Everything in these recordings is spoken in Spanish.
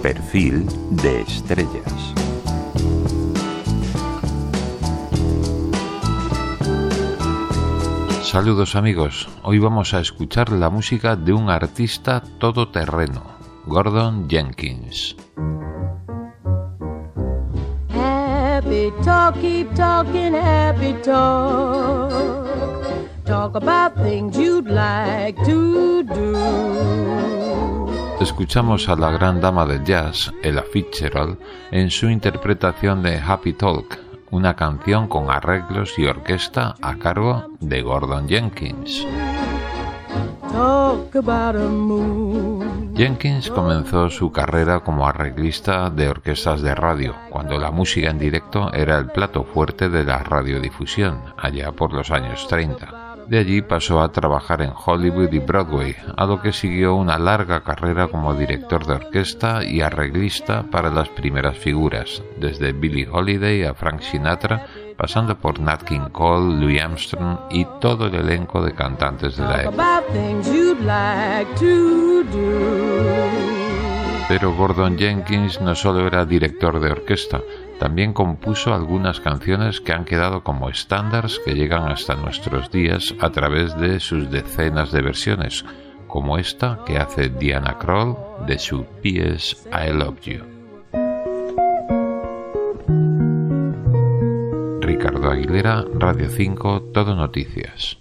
Perfil de estrellas. Saludos amigos, hoy vamos a escuchar la música de un artista todoterreno, Gordon Jenkins. Happy talk, keep talking happy talk. Talk about things you'd like to do. Escuchamos a la gran dama del jazz, Ella Fitzgerald, en su interpretación de Happy Talk, una canción con arreglos y orquesta a cargo de Gordon Jenkins. Jenkins comenzó su carrera como arreglista de orquestas de radio, cuando la música en directo era el plato fuerte de la radiodifusión, allá por los años 30. De allí pasó a trabajar en Hollywood y Broadway, a lo que siguió una larga carrera como director de orquesta y arreglista para las primeras figuras, desde Billie Holiday a Frank Sinatra, pasando por Nat King Cole, Louis Armstrong y todo el elenco de cantantes de la época. Pero Gordon Jenkins no solo era director de orquesta, también compuso algunas canciones que han quedado como estándares que llegan hasta nuestros días a través de sus decenas de versiones, como esta que hace Diana Krall de su P.S. I Love You. Ricardo Aguilera, Radio 5, Todo Noticias.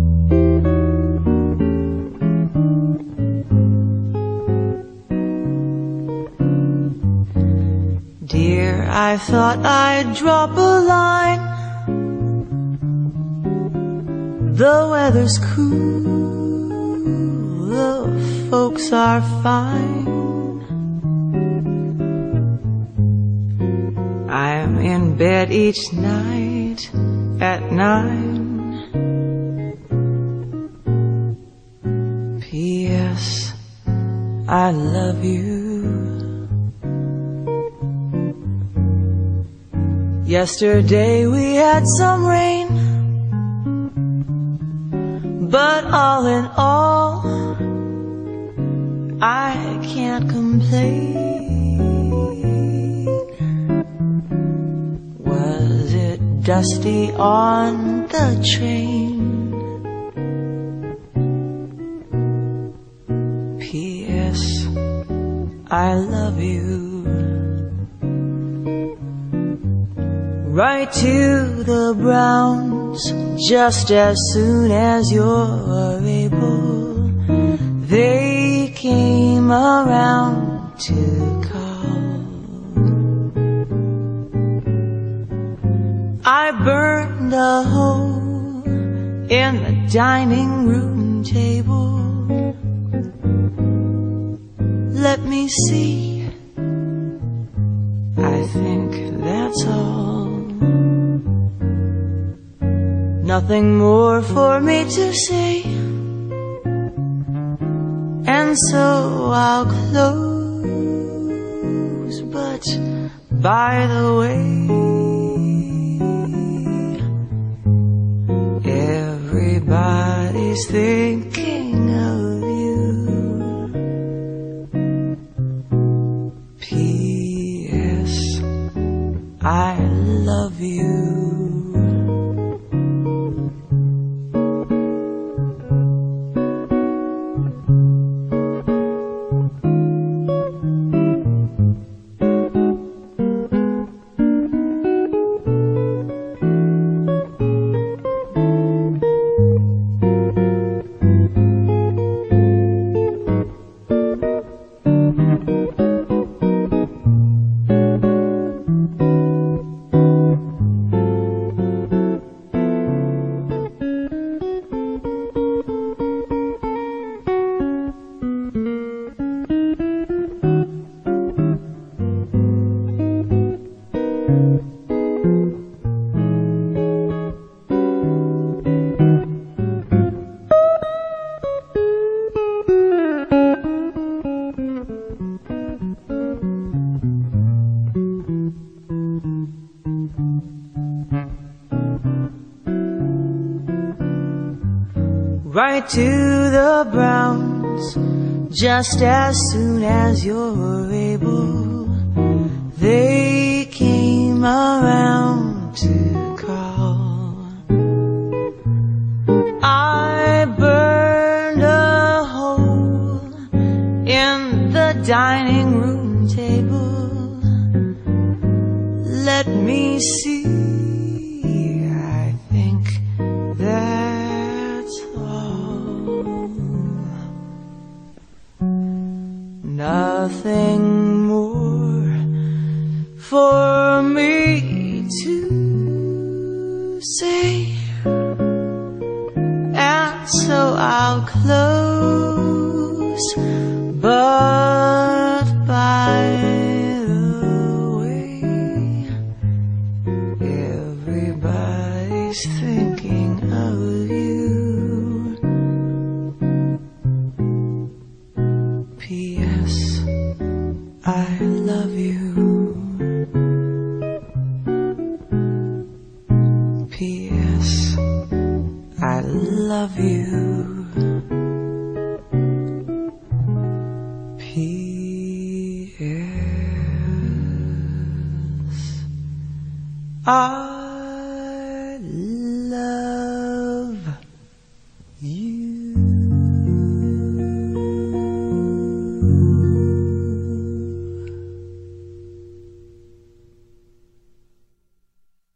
Dear, I thought I'd drop a line. The weather's cool, the folks are fine. I'm in bed each night at 9. P.S. I love you. Yesterday we had some rain, but all in all, I can't complain. Was it dusty on the train? P.S. I love you. Write to the Browns just as soon as you're able. They came around to call. I burned a hole in the dining room table. Let me see, I think that's all. Nothing more for me to say, and so I'll close. But by the way, everybody's thinking of you. P.S. I love you. Write to the Browns just as soon as you're able, they came around to call. I burned a hole in the dining room table. Let me see, I think that's all. Nothing more for me to say, and so I'll close. But by the way, everybody's thinking of you. P.S. I love you. P.S. I love you. P.S. I